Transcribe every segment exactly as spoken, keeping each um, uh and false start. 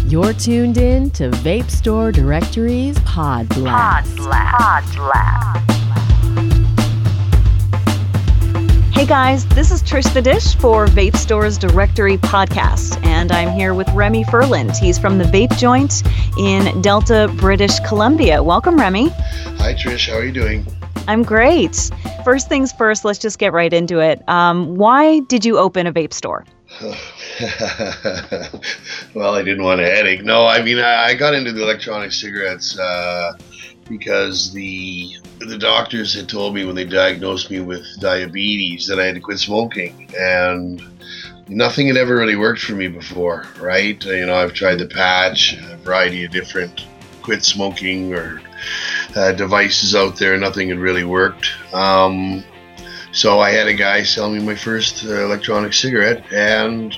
You're tuned in to Vape Store Directory's Pod Blast. Pod Blast. Pod Blast. Hey guys, this is Trish the Dish for Vape Store's Directory Podcast, and I'm here with Remy Furland. He's from the Vape Joint in Delta, British Columbia. Welcome, Remy. Hi, Trish. How are you doing? I'm great. First things first, let's just get right into it. Um, why did you open a vape store? Well, I didn't want a headache. No, I mean, I, I got into the electronic cigarettes uh, because the the doctors had told me when they diagnosed me with diabetes that I had to quit smoking, and nothing had ever really worked for me before, right? You know, I've tried the patch, a variety of different quit smoking or uh, devices out there. Nothing had really worked. Um, so I had a guy sell me my first uh, electronic cigarette, and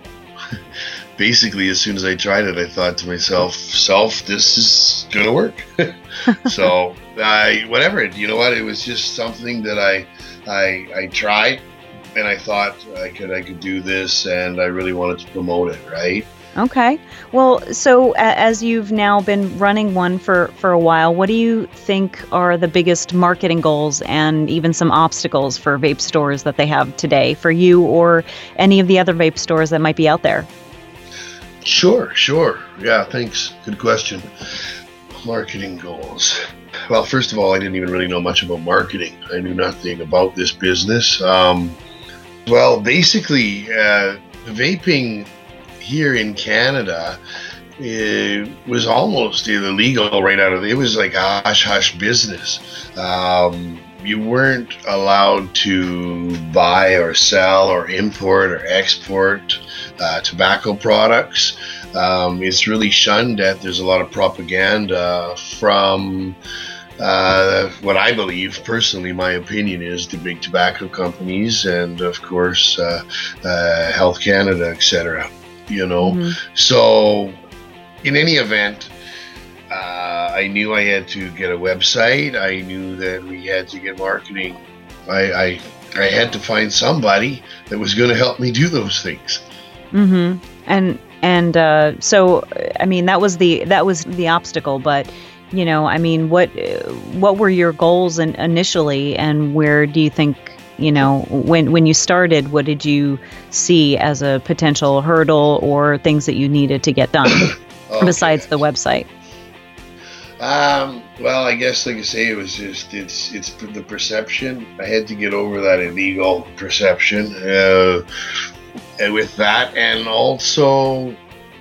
basically as soon as I tried it, I thought to myself, self, this is gonna work. So I, whatever, you know what, it was just something that I, I, I tried, and I thought I could, I could do this, and I really wanted to promote it, right? Okay. Well, so uh, as you've now been running one for, for a while, what do you think are the biggest marketing goals and even some obstacles for vape stores that they have today for you or any of the other vape stores that might be out there? Sure, sure. Yeah, thanks. Good question. Marketing goals. Well, first of all, I didn't even really know much about marketing. I knew nothing about this business. Um, well, basically, uh, vaping here in Canada, it was almost illegal right out of it. It was like a hush-hush business. Um, you weren't allowed to buy or sell or import or export uh, tobacco products. Um, it's really shunned at. There's a lot of propaganda from uh, what I believe, personally, my opinion is the big tobacco companies and, of course, uh, uh, Health Canada, et cetera. You know, mm-hmm. So in any event, uh, I knew I had to get a website. I knew that we had to get marketing. I I, I had to find somebody that was going to help me do those things. Mm-hmm. And and uh, so, I mean, that was the that was the obstacle. But you know, I mean, what what were your goals in, initially, and where do you think? You know, when when you started, what did you see as a potential hurdle or things that you needed to get done okay. besides the website? Um, well, I guess, like I say, it was just, it's it's the perception. I had to get over that illegal perception uh, and with that. And also,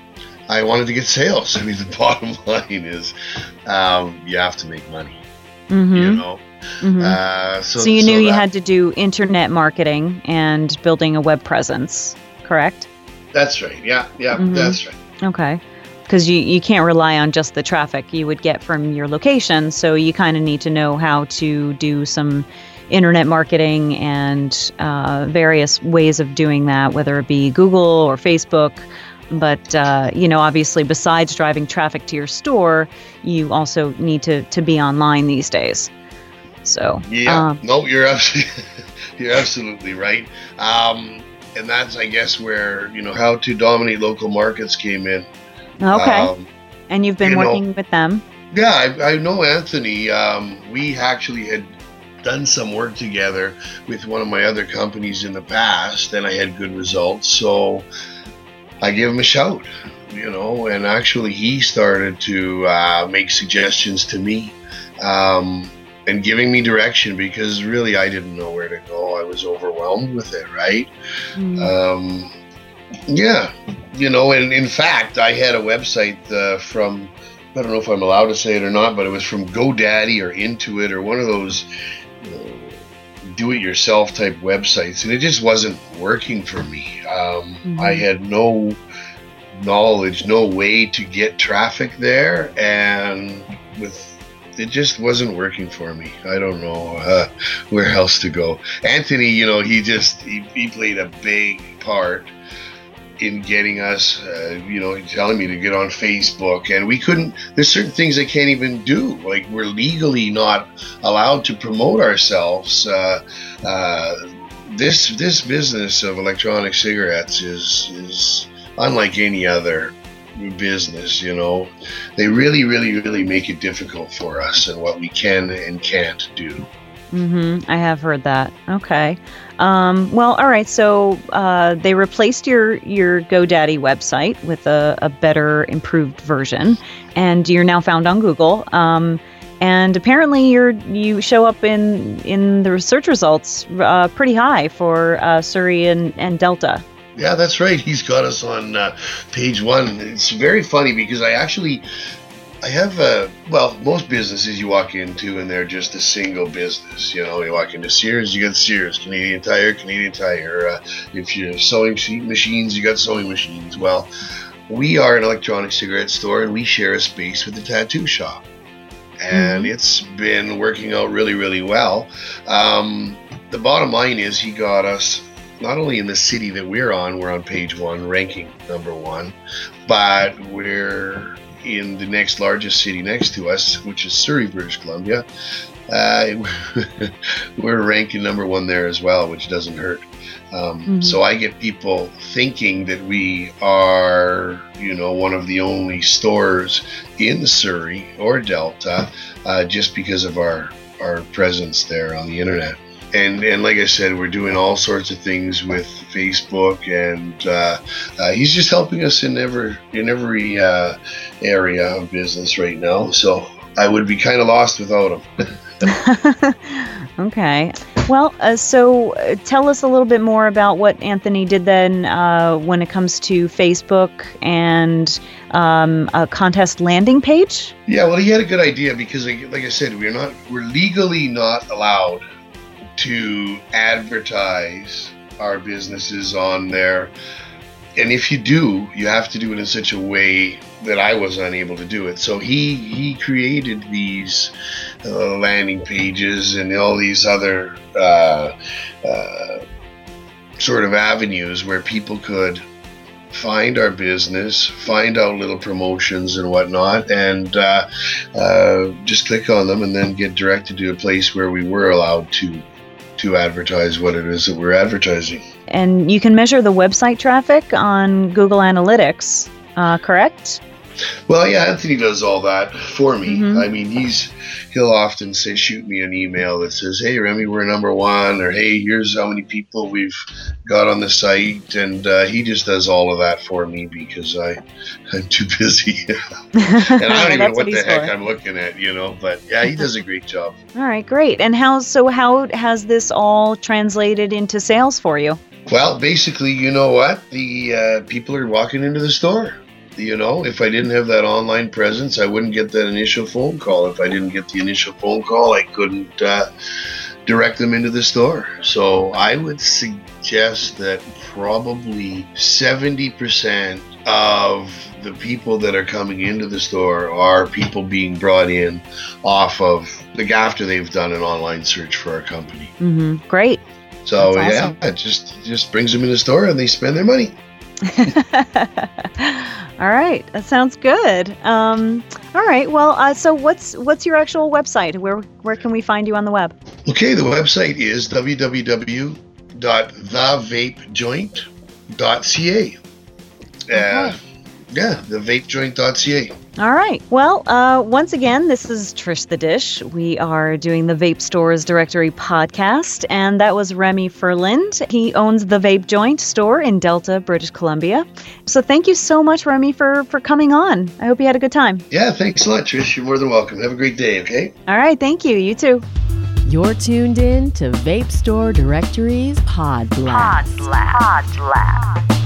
I wanted to get sales. I mean, the bottom line is um, you have to make money, mm-hmm. you know. Mm-hmm. Uh, so, so you knew so you had to do internet marketing and building a web presence, correct? That's right. Yeah, yeah, mm-hmm. That's right. Okay. Because you, you can't rely on just the traffic you would get from your location, so you kind of need to know how to do some internet marketing and uh, various ways of doing that, whether it be Google or Facebook. But, uh, you know, obviously, besides driving traffic to your store, you also need to, to be online these days. So yeah, um, no, you're absolutely, you're absolutely right. Um, and that's, I guess, where, you know, how to dominate local markets came in. Okay. Um, and you've been you working know, with them? Yeah, I, I know Anthony. Um, we actually had done some work together with one of my other companies in the past, and I had good results. So I gave him a shout, you know, and actually he started to uh, make suggestions to me. Um, and giving me direction, because really I didn't know where to go. I was overwhelmed with it, right? Mm. Um, yeah, you know, and in fact, I had a website uh, from, I don't know if I'm allowed to say it or not, but it was from GoDaddy or Intuit or one of those uh, do-it-yourself type websites, and it just wasn't working for me. Um, mm-hmm. I had no knowledge, no way to get traffic there, and with it just wasn't working for me. I don't know uh, where else to go. Anthony, you know, he just, he, he played a big part in getting us, uh, you know, telling me to get on Facebook. And we couldn't, there's certain things I can't even do. Like, we're legally not allowed to promote ourselves. Uh, uh, this this business of electronic cigarettes is is unlike any other business, you know. They really, really, really make it difficult for us and what we can and can't do. Mm-hmm. I have heard that. Okay. Um, well, all right. So uh, they replaced your your GoDaddy website with a, a better, improved version, and you're now found on Google. Um, and apparently, you're you show up in in the search results uh, pretty high for uh, Surrey and, and Delta. Yeah, that's right. He's got us on uh, page one. It's very funny because I actually. I have, uh, well, most businesses you walk into and they're just a single business. You know, you walk into Sears, you got Sears, Canadian Tire, Canadian Tire. Uh, if you're sewing machines, you got sewing machines. Well, we are an electronic cigarette store and we share a space with the tattoo shop. And mm-hmm. it's been working out really, really well. Um, the bottom line is he got us not only in the city that we're on, we're on page one, ranking number one, but we're in the next largest city next to us, which is Surrey, British Columbia. Uh, we're ranking number one there as well, which doesn't hurt. Um, mm-hmm. So I get people thinking that we are, you know, one of the only stores in Surrey or Delta uh, just because of our, our presence there on the internet. And and like I said, we're doing all sorts of things with Facebook, and uh, uh, he's just helping us in every in every uh, area of business right now. So I would be kind of lost without him. Okay. Well, uh, so uh, tell us a little bit more about what Anthony did then uh, when it comes to Facebook and um, a contest landing page. Yeah, well, he had a good idea because, like, like I said, we're not we're legally not allowed to advertise our businesses on there. And if you do, you have to do it in such a way that I was unable to do it. So he he created these uh, landing pages and all these other uh, uh, sort of avenues where people could find our business, find out little promotions and whatnot, and uh, uh, just click on them and then get directed to a place where we were allowed to to advertise what it is that we're advertising. And you can measure the website traffic on Google Analytics, uh, correct? Well, yeah, Anthony does all that for me. Mm-hmm. I mean, he's he'll often say, shoot me an email that says, hey, Remy, we're number one, or hey, here's how many people we've got on the site. And uh, he just does all of that for me because I, I'm too busy. And I don't even know what, what the heck for. I'm looking at, you know, but yeah, he does a great job. All right, great. And how, so how has this all translated into sales for you? Well, basically, you know what? The uh, people are walking into the store. You know, if I didn't have that online presence, I wouldn't get that initial phone call. If I didn't get the initial phone call, I couldn't uh, direct them into the store. So I would suggest that probably seventy percent of the people that are coming into the store are people being brought in off of, like, after they've done an online search for our company. Mm-hmm. Great. So, That's yeah, awesome. it just, just brings them in the store and they spend their money. All right, that sounds good. Um, all right, well, uh, so what's what's your actual website? Where where can we find you on the web? Okay, the website is w w w dot the vape joint dot c a. Okay. Uh, yeah, the vape joint dot c a. All right. Well, uh, once again, this is Trish the Dish. We are doing the Vape Stores Directory podcast, and that was Remy Ferland. He owns the Vape Joint store in Delta, British Columbia. So thank you so much, Remy, for, for coming on. I hope you had a good time. Yeah, thanks a lot, Trish. You're more than welcome. Have a great day, okay? All right. Thank you. You too. You're tuned in to Vape Store Directory's Pod Blast. Pod Blast. Pod Blast.